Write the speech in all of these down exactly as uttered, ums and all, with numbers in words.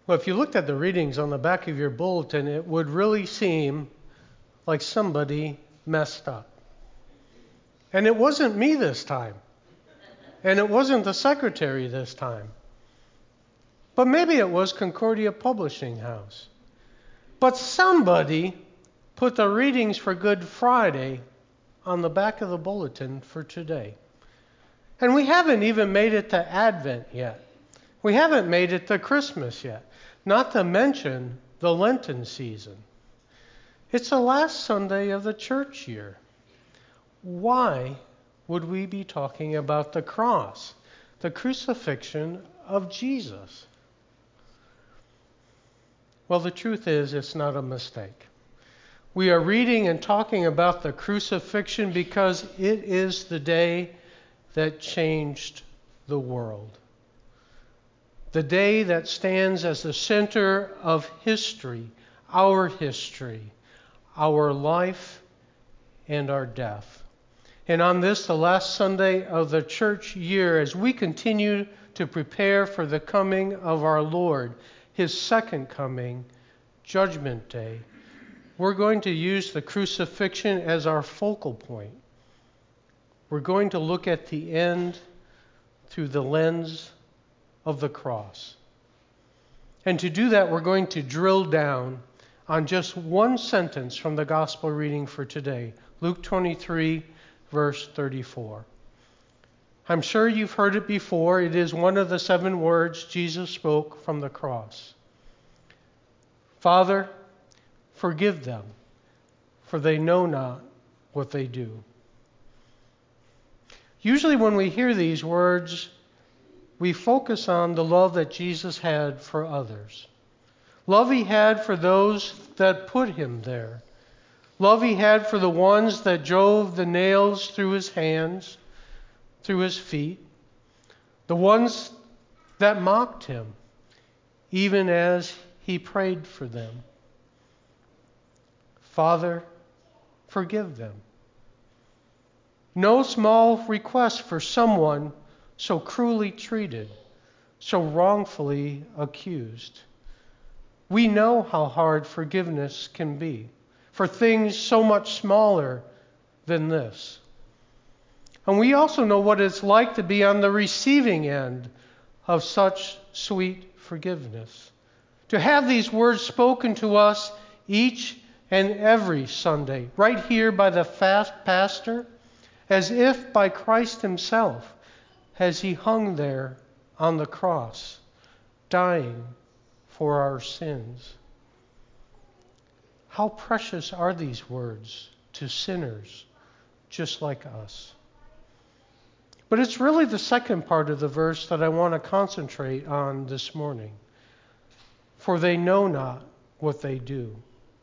Well, if you looked at the readings on the back of your bulletin, it would really seem like somebody messed up. And it wasn't me this time. And it wasn't the secretary this time. But maybe it was Concordia Publishing House. But somebody put the readings for Good Friday on the back of the bulletin for today. And we haven't even made it to Advent yet. We haven't made it to Christmas yet. Not to mention the Lenten season. It's the last Sunday of the church year. Why would we be talking about the cross, the crucifixion of Jesus? Well, the truth is, it's not a mistake. We are reading and talking about the crucifixion because it is the day that changed the world. The day that stands as the center of history, our history, our life, and our death. And on this, the last Sunday of the church year, as we continue to prepare for the coming of our Lord, His second coming, Judgment Day, we're going to use the crucifixion as our focal point. We're going to look at the end through the lens of the cross. And to do that, we're going to drill down on just one sentence from the gospel reading for today, Luke twenty-three, verse thirty-four. I'm sure you've heard it before. It is one of the seven words Jesus spoke from the cross. Father, forgive them, for they know not what they do. Usually when we hear these words, we focus on the love that Jesus had for others. Love He had for those that put Him there. Love He had for the ones that drove the nails through His hands, through His feet. The ones that mocked Him, even as He prayed for them. Father, forgive them. No small request for someone so cruelly treated, so wrongfully accused. We know how hard forgiveness can be for things so much smaller than this. And we also know what it's like to be on the receiving end of such sweet forgiveness. To have these words spoken to us each and every Sunday, right here by the fast pastor, as if by Christ Himself, as He hung there on the cross, dying for our sins. How precious are these words to sinners just like us. But it's really the second part of the verse that I want to concentrate on this morning. For they know not what they do.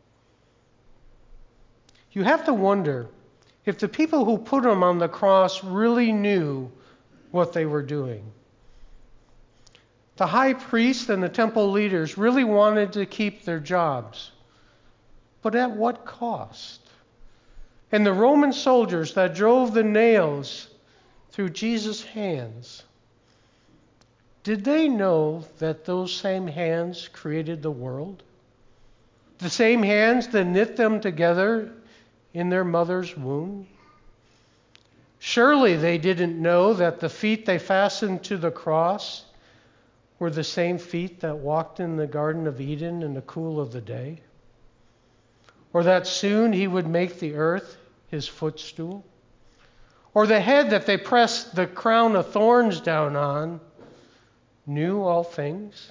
You have to wonder if the people who put Him on the cross really knew what they were doing. The high priest and the temple leaders really wanted to keep their jobs. But at what cost? And the Roman soldiers that drove the nails through Jesus' hands, did they know that those same hands created the world? The same hands that knit them together in their mother's womb? Surely they didn't know that the feet they fastened to the cross were the same feet that walked in the Garden of Eden in the cool of the day? Or that soon He would make the earth His footstool? Or the head that they pressed the crown of thorns down on knew all things?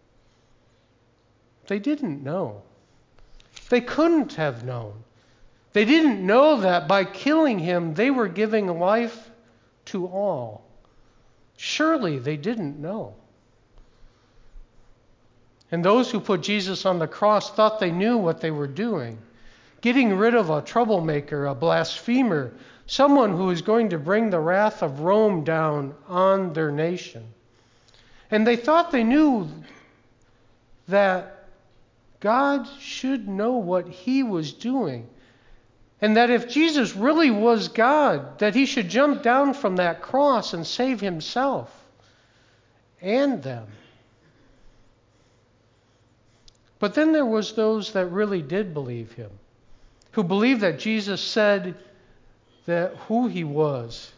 They didn't know. They couldn't have known. They didn't know that by killing Him, they were giving life to all. Surely they didn't know. And those who put Jesus on the cross thought they knew what they were doing. Getting rid of a troublemaker, a blasphemer, someone who is going to bring the wrath of Rome down on their nation. And they thought they knew that God should know what He was doing. And that if Jesus really was God, that He should jump down from that cross and save Himself and them. But then there was those that really did believe him, who believed that Jesus said that who he was,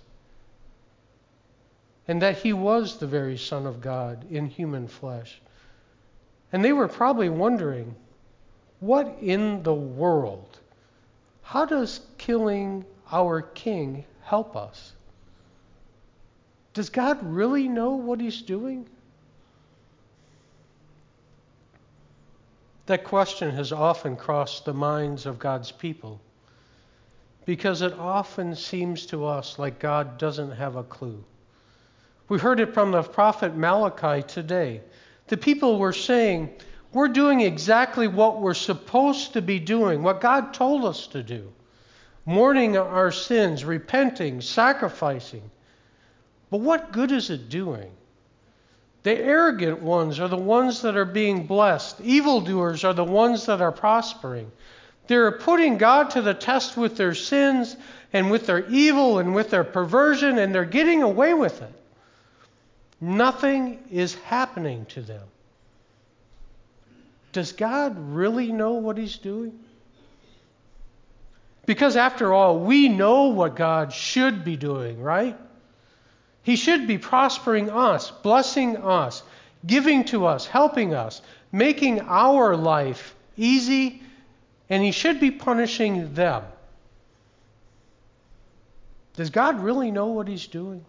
and that he was the very Son of God in human flesh. And they were probably wondering, what in the world? How does killing our king help us? Does God really know what he's doing? That question has often crossed the minds of God's people, because it often seems to us like God doesn't have a clue. We heard it from the prophet Malachi today. The people were saying, we're doing exactly what we're supposed to be doing, what God told us to do. Mourning our sins, repenting, sacrificing. But what good is it doing? The arrogant ones are the ones that are being blessed. Evildoers are the ones that are prospering. They're putting God to the test with their sins and with their evil and with their perversion, and they're getting away with it. Nothing is happening to them. Does God really know what he's doing? Because after all, we know what God should be doing, right? He should be prospering us, blessing us, giving to us, helping us, making our life easy, and he should be punishing them. Does God really know what he's doing?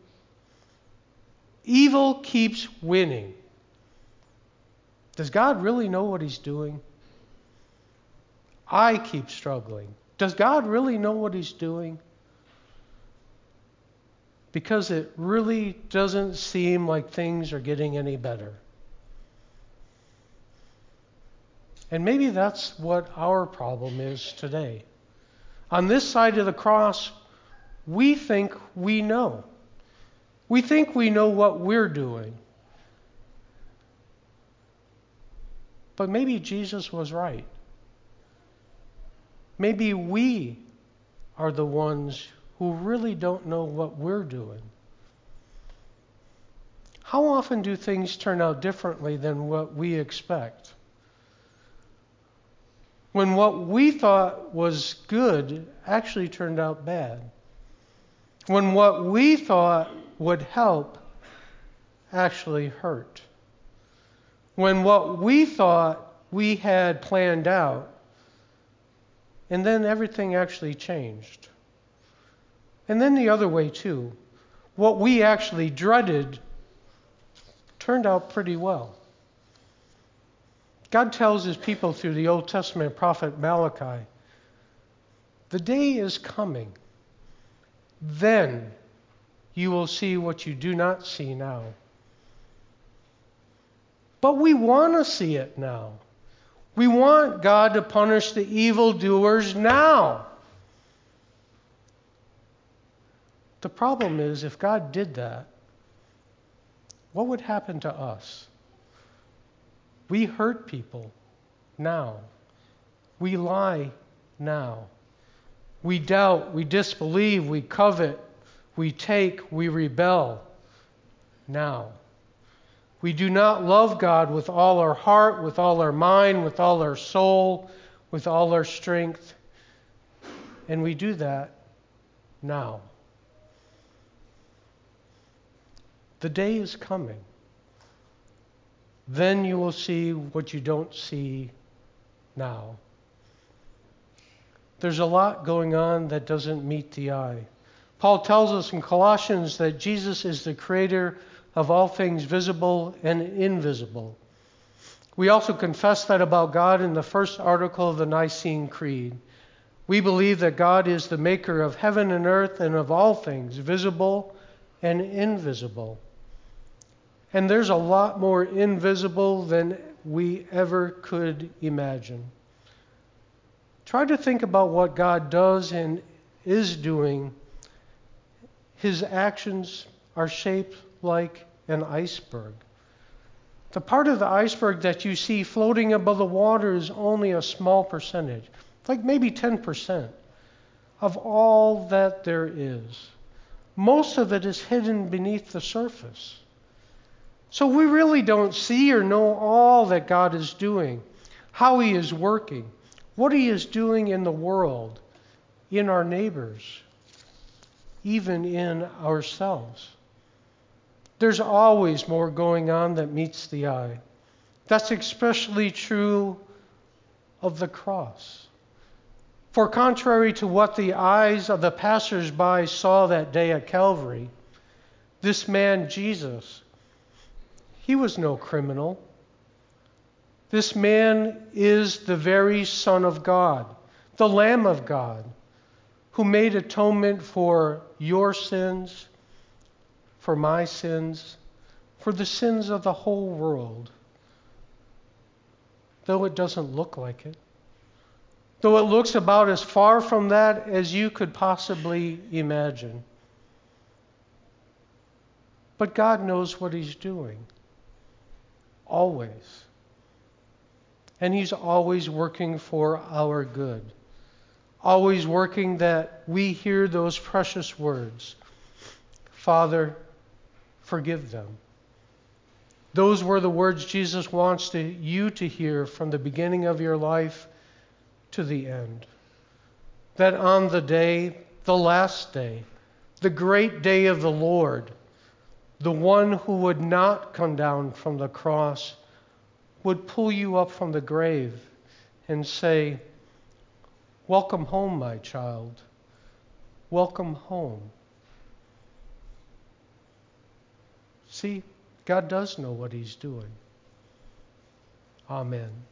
Evil keeps winning. Does God really know what he's doing? I keep struggling. Does God really know what he's doing? Because it really doesn't seem like things are getting any better. And maybe that's what our problem is today. On this side of the cross, we think we know. We think we know what we're doing. But maybe Jesus was right. Maybe we are the ones who really don't know what we're doing. How often do things turn out differently than what we expect? When what we thought was good actually turned out bad. When what we thought would help actually hurt. When what we thought we had planned out, and then everything actually changed. And then the other way too. What we actually dreaded turned out pretty well. God tells his people through the Old Testament prophet Malachi, the day is coming. Then you will see what you do not see now. But we want to see it now. We want God to punish the evildoers now. The problem is, if God did that, what would happen to us? We hurt people now. We lie now. We doubt, we disbelieve, we covet, we take, we rebel now. We do not love God with all our heart, with all our mind, with all our soul, with all our strength. And we do that now. The day is coming. Then you will see what you don't see now. There's a lot going on that doesn't meet the eye. Paul tells us in Colossians that Jesus is the creator of all things visible and invisible. We also confess that about God in the first article of the Nicene Creed. We believe that God is the maker of heaven and earth and of all things, visible and invisible. And there's a lot more invisible than we ever could imagine. Try to think about what God does and is doing. His actions are shaped like an iceberg. The part of the iceberg that you see floating above the water is only a small percentage, like maybe ten percent of all that there is. Most of it is hidden beneath the surface. So we really don't see or know all that God is doing. how He is working, what He is doing in the world, in our neighbors, even in ourselves. There's always more going on that meets the eye. That's especially true of the cross. For contrary to what the eyes of the passers-by saw that day at Calvary, this man Jesus, he was no criminal. This man is the very Son of God, the Lamb of God, who made atonement for your sins, for my sins, for the sins of the whole world. Though it doesn't look like it. Though it looks about as far from that as you could possibly imagine. But God knows what He's doing. Always. And He's always working for our good. Always working that we hear those precious words. Father, forgive them. Those were the words Jesus wants to, you to hear from the beginning of your life to the end. That on the day, the last day, the great day of the Lord, the one who would not come down from the cross would pull you up from the grave and say, welcome home, my child. Welcome home. See, God does know what He's doing. Amen.